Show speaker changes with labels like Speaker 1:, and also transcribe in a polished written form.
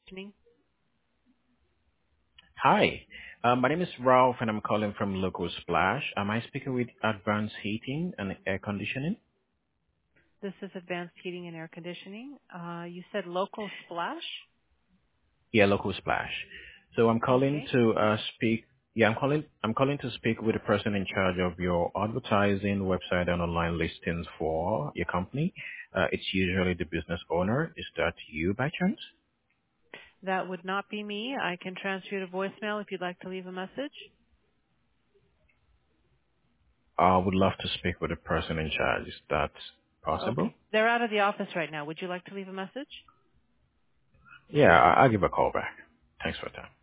Speaker 1: Listening.
Speaker 2: Hi, my name is Ralph and I'm calling from Local Splash. Am I speaking with Advanced Heating and Air Conditioning?
Speaker 1: This is Advanced Heating and Air Conditioning. You said local splash?
Speaker 2: Yeah, Local Splash. So I'm calling
Speaker 1: Okay.
Speaker 2: to speak. Yeah, I'm calling to speak with the person in charge of your advertising website and online listings for your company. It's usually the business owner. Is that you by chance?
Speaker 1: That would not be me. I can transfer you to voicemail if you'd like to leave a message.
Speaker 2: I would love to speak with the person in charge. Is that possible?
Speaker 1: Okay. They're out of the office right now. Would you like to leave a message?
Speaker 2: Yeah, I'll give a call back. Thanks for your time.